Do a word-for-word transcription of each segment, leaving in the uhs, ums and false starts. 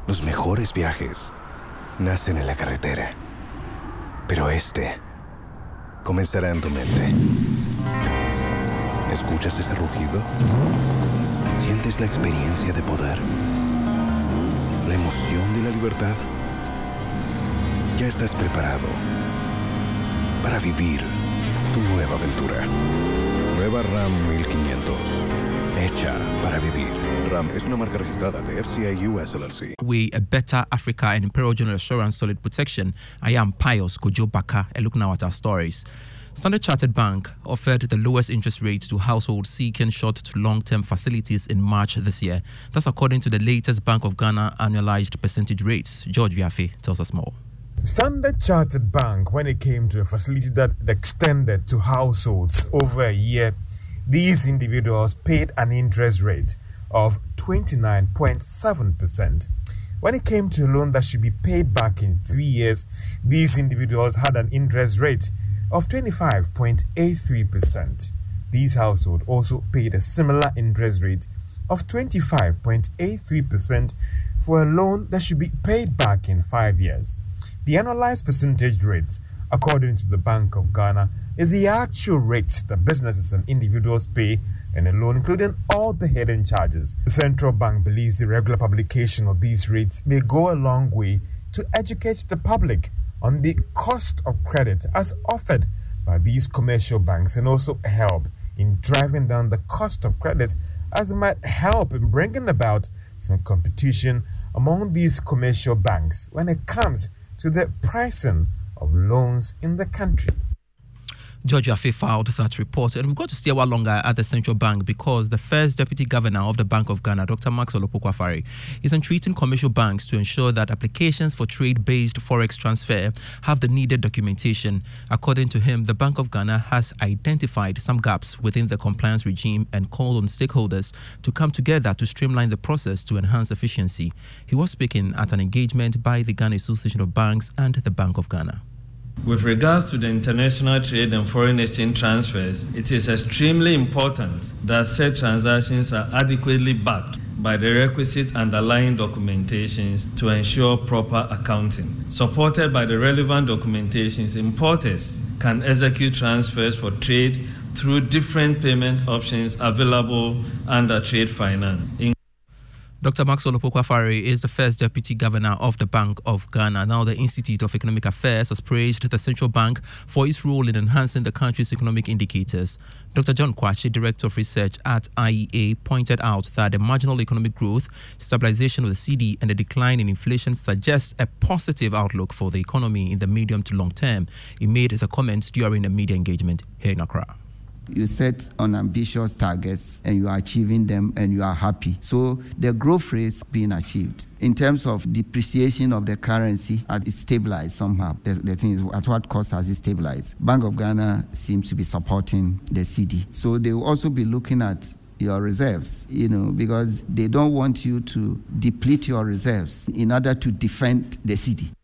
Los mejores viajes nacen en la carretera, pero este comenzará en tu mente. ¿Escuchas ese rugido? ¿Sientes la experiencia de poder? ¿La emoción de la libertad? Ya estás preparado para vivir tu nueva aventura. Nueva RAM mil quinientos. Hecha para vivir. RAM es una marca registrada de F C I U S L L C. We a better Africa and Imperial General Assurance Solid Protection. I am Pius Kojo Baka, and look now at our stories. Standard Chartered Bank offered the lowest interest rate to households seeking short to long-term facilities in March this year. That's according to the latest Bank of Ghana annualized percentage rates. George Viafe tells us more. Standard Chartered Bank, when it came to a facility that extended to households over a year, these individuals paid an interest rate of twenty-nine point seven percent. When it came to a loan that should be paid back in three years, these individuals had an interest rate of twenty-five point eight three percent. These households also paid a similar interest rate of twenty-five point eight three percent for a loan that should be paid back in five years. The annualized percentage rates, according to the Bank of Ghana, is the actual rate that businesses and individuals pay in a loan, including all the hidden charges. The central bank believes the regular publication of these rates may go a long way to educate the public on the cost of credit as offered by these commercial banks, and also help in driving down the cost of credit, as it might help in bringing about some competition among these commercial banks when it comes to the pricing of loans in the country. George Viafe filed that report, and we've got to stay a while longer at the central bank because the first deputy governor of the Bank of Ghana, Doctor Maxwell Opoku-Afare, is entreating commercial banks to ensure that applications for trade-based forex transfer have the needed documentation. According to him, the Bank of Ghana has identified some gaps within the compliance regime and called on stakeholders to come together to streamline the process to enhance efficiency. He was speaking at an engagement by the Ghana Association of Banks and the Bank of Ghana. With regards to the international trade and foreign exchange transfers, it is extremely important that said transactions are adequately backed by the requisite underlying documentations to ensure proper accounting. Supported by the relevant documentations, importers can execute transfers for trade through different payment options available under trade finance. Doctor Maxwell Opoku-Afare is the first deputy governor of the Bank of Ghana. Now, the Institute of Economic Affairs has praised the central bank for its role in enhancing the country's economic indicators. Doctor John Kwache, director of research at I E A, pointed out that the marginal economic growth, stabilization of the C D, and the decline in inflation suggest a positive outlook for the economy in the medium to long term. He made the comments during a media engagement here in Accra. You set on ambitious targets and you are achieving them and you are happy. So the growth rate is being achieved. In terms of depreciation of the currency, it's stabilized somehow. The, the thing is, at what cost has it stabilized? Bank of Ghana seems to be supporting the C D. So they will also be looking at your reserves, you know, because they don't want you to deplete your reserves in order to defend the C D.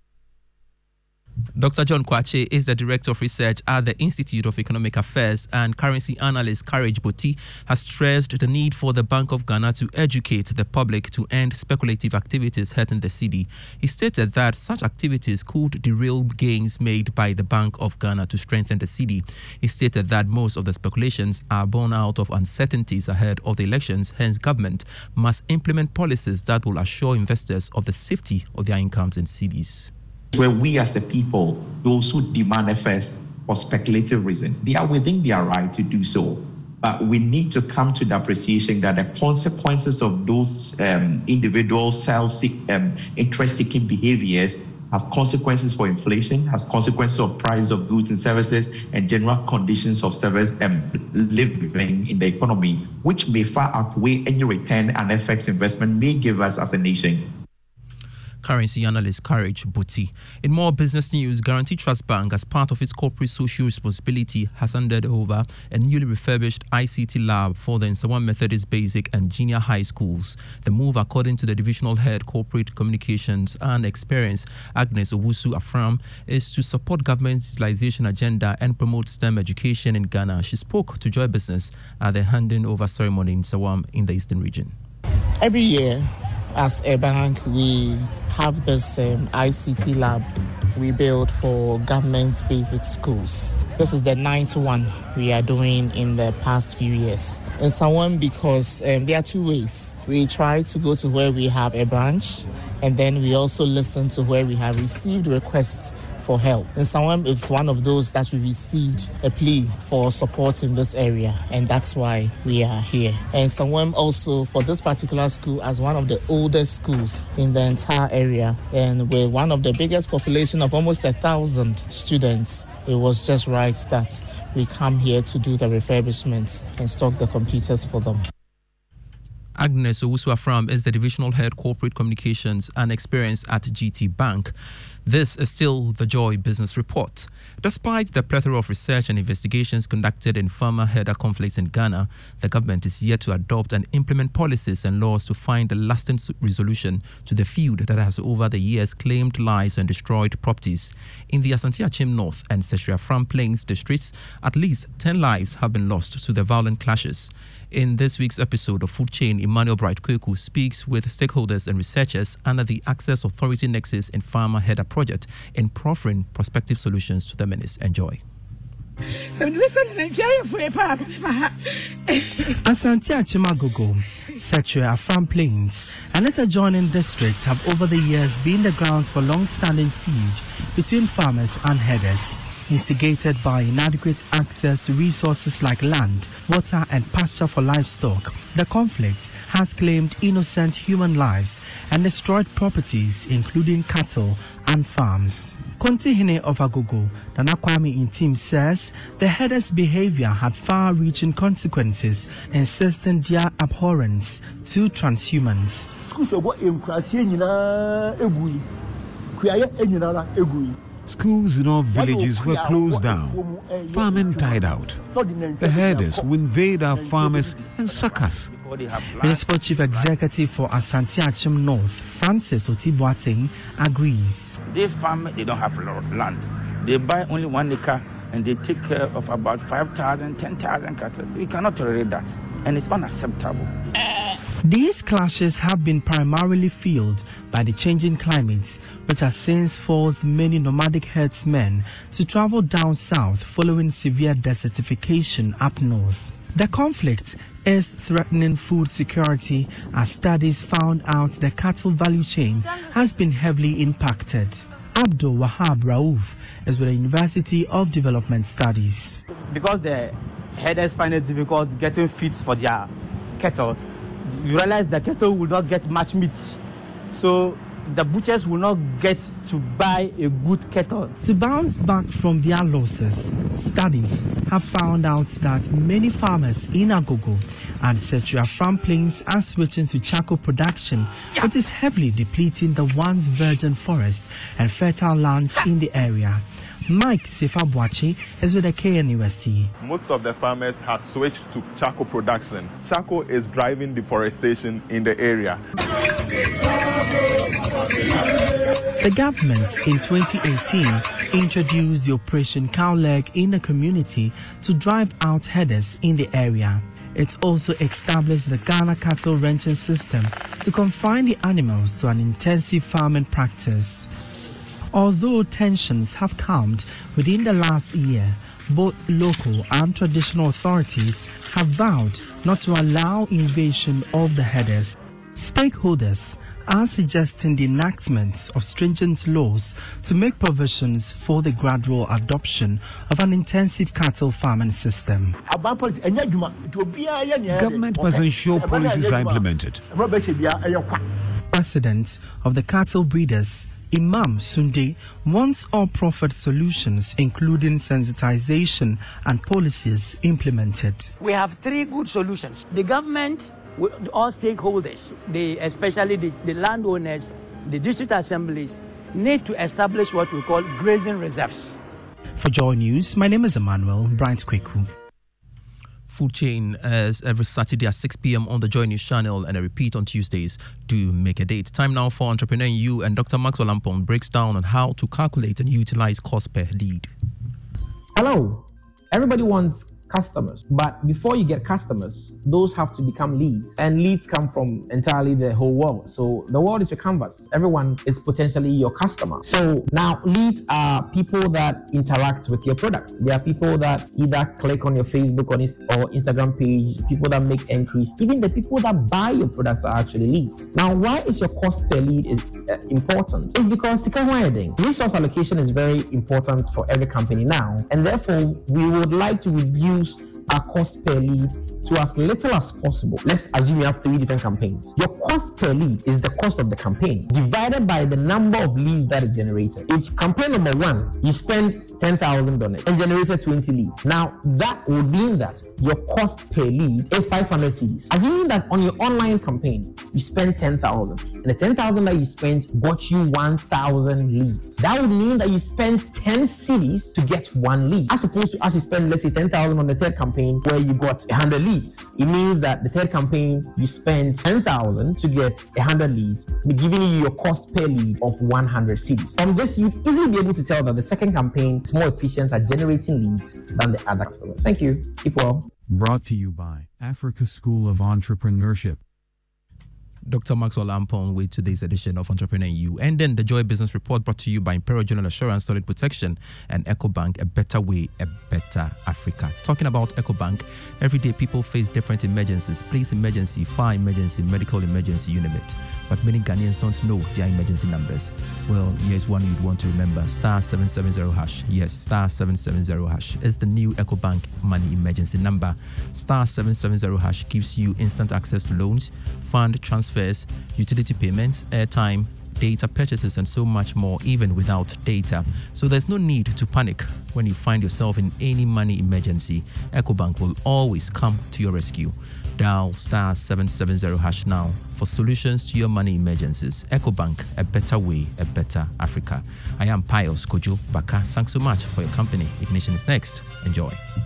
Doctor John Kwache is the Director of Research at the Institute of Economic Affairs, and currency analyst Courage Boti has stressed the need for the Bank of Ghana to educate the public to end speculative activities hurting the C D. He stated that such activities could derail gains made by the Bank of Ghana to strengthen the C D. He stated that most of the speculations are born out of uncertainties ahead of the elections, hence government must implement policies that will assure investors of the safety of their incomes in C Ds. Where we as a people, those who demand first for speculative reasons, they are within their right to do so. But we need to come to the appreciation that the consequences of those um, individual self-seek, um, interest-seeking behaviors have consequences for inflation, has consequences of price of goods and services, and general conditions of service um, living in the economy, which may far outweigh any return and effects investment may give us as a nation. Currency analyst Courage Boti. In more business news, Guarantee Trust Bank, as part of its corporate social responsibility, has handed over a newly refurbished I C T lab for the Nsawam Methodist Basic and Junior High Schools. The move, according to the Divisional Head Corporate Communications and Experience, Agnes Owusu Afram, is to support government's digitalization agenda and promote STEM education in Ghana. She spoke to Joy Business at the handing over ceremony in Nsawam in the Eastern region. Every year, as a bank, we have this um, I C T lab we build for government basic schools. This is the ninth one we are doing in the past few years. In someone because um, there are two ways. We try to go to where we have a branch, and then we also listen to where we have received requests for help. And someone is one of those that we received a plea for support in this area, and that's why we are here. And someone also for this particular school as one of the oldest schools in the entire area, and with one of the biggest population of almost a thousand students, it was just right that we come here to do the refurbishments and stock the computers for them. Agnes Owusu-Afram is the Divisional Head Corporate Communications and Experience at G T Bank. This is still the Joy Business Report. Despite the plethora of research and investigations conducted in farmer-herder conflicts in Ghana, the government is yet to adopt and implement policies and laws to find a lasting resolution to the feud that has over the years claimed lives and destroyed properties. In the Asante Achim North and Setriafram Plains districts, at least ten lives have been lost to the violent clashes. In this week's episode of Food Chain, Emmanuel Bright Kweku speaks with stakeholders and researchers under the Access Authority Nexus in Farmer Herder Project in proffering prospective solutions to the menace. Enjoy. Asante Achim Agogo, Setriafram Plains, and its adjoining districts have over the years been the grounds for long-standing feud between farmers and herders, instigated by inadequate access to resources like land, water and pasture for livestock. The conflict has claimed innocent human lives and destroyed properties including cattle and farms. Kontihine of Agogo, Nana Kwame Intim says the herders' behavior had far-reaching consequences, insisting their abhorrence to transhumans. Schools in all villages were closed down, farming died out. The herders will invade our farmers and suck us. Municipal Chief Executive for Asante Achim North, Francis Otiboateng, agrees. This farm, they don't have land. They buy only one acre and they take care of about five thousand, ten thousand cattle. We cannot tolerate that, and it's unacceptable. These clashes have been primarily fueled by the changing climate, which has since forced many nomadic herdsmen to travel down south following severe desertification up north. The conflict is threatening food security, as studies found out the cattle value chain has been heavily impacted. Abdul Wahab Rauf is with the University of Development Studies. Because the herders find it difficult getting feeds for their cattle, you realize the cattle will not get much meat. So the butchers will not get to buy a good cattle. To bounce back from their losses, studies have found out that many farmers in Agogo and Setriafram Plains are switching to charcoal production, which is heavily depleting the once virgin forest and fertile lands in the area. Mike Sefabuachi is with the K N U S T. Most of the farmers have switched to charcoal production. Charcoal is driving deforestation in the area. The government in twenty eighteen introduced the Operation Cowleg in the community to drive out herders in the area. It also established the Ghana cattle ranching system to confine the animals to an intensive farming practice. Although tensions have calmed within the last year, both local and traditional authorities have vowed not to allow invasion of the herders. Stakeholders are suggesting the enactment of stringent laws to make provisions for the gradual adoption of an intensive cattle farming system. Government must ensure policies are implemented. President of the Cattle Breeders, Imam Sunday, wants all profit solutions, including sensitization and policies, implemented. We have three good solutions. The government, all stakeholders, they, especially the, the landowners, the district assemblies, need to establish what we call grazing reserves. For Joy News, my name is Emmanuel Bright Kweku. Food Chain as every Saturday at six p.m. on the Joy News channel and a repeat on Tuesdays. Do make a date. Time now for Entrepreneur in You, and Doctor Maxwell Ampon breaks down on how to calculate and utilize cost per lead. Hello. Everybody wants customers. But before you get customers, those have to become leads. And leads come from entirely the whole world. So the world is your canvas. Everyone is potentially your customer. So now leads are people that interact with your product. They are people that either click on your Facebook or Instagram page, people that make entries, even the people that buy your products are actually leads. Now, why is your cost per lead is uh, important? It's because resource allocation is very important for every company now, and therefore we would like to reduce our cost per lead to as little as possible. Let's assume you have three different campaigns. Your cost per lead is the cost of the campaign divided by the number of leads that is generated. If campaign number one, you spend ten thousand on it and generated twenty leads. Now, that would mean that your cost per lead is five hundred cedis. Assuming that on your online campaign, you spend ten thousand and the ten thousand that you spent got you one thousand leads. That would mean that you spend ten cedis to get one lead, as opposed to as you spend, let's say, ten thousand on the third campaign where you got one hundred leads. It means that the third campaign, you spend ten thousand to get one hundred leads, giving you your cost per lead of one hundred cedis. From this, you'd easily be able to tell that the second campaign is more efficient at generating leads than the other customers. Thank you. Keep well. Brought to you by Africa School of Entrepreneurship. Doctor Maxwell Ampong with today's edition of Entrepreneur You. And then the Joy Business Report brought to you by Imperial General Assurance, Solid Protection, and EcoBank, a better way, a better Africa. Talking about EcoBank, every day people face different emergencies. Police emergency, fire emergency, medical emergency, you name it. But many Ghanaians don't know their emergency numbers. Well, here's one you'd want to remember. Star seven seven zero hash. Yes, star seven seven zero hash is the new EcoBank money emergency number. Star seven seven zero hash gives you instant access to loans, fund transfers, utility payments, airtime, data purchases, and so much more, even without data. So there's no need to panic when you find yourself in any money emergency. EcoBank will always come to your rescue. Dial star seven seven zero hash now for solutions to your money emergencies. EcoBank, a better way, a better Africa. I am Pius Kojo Baka. Thanks so much for your company. Ignition is next. Enjoy.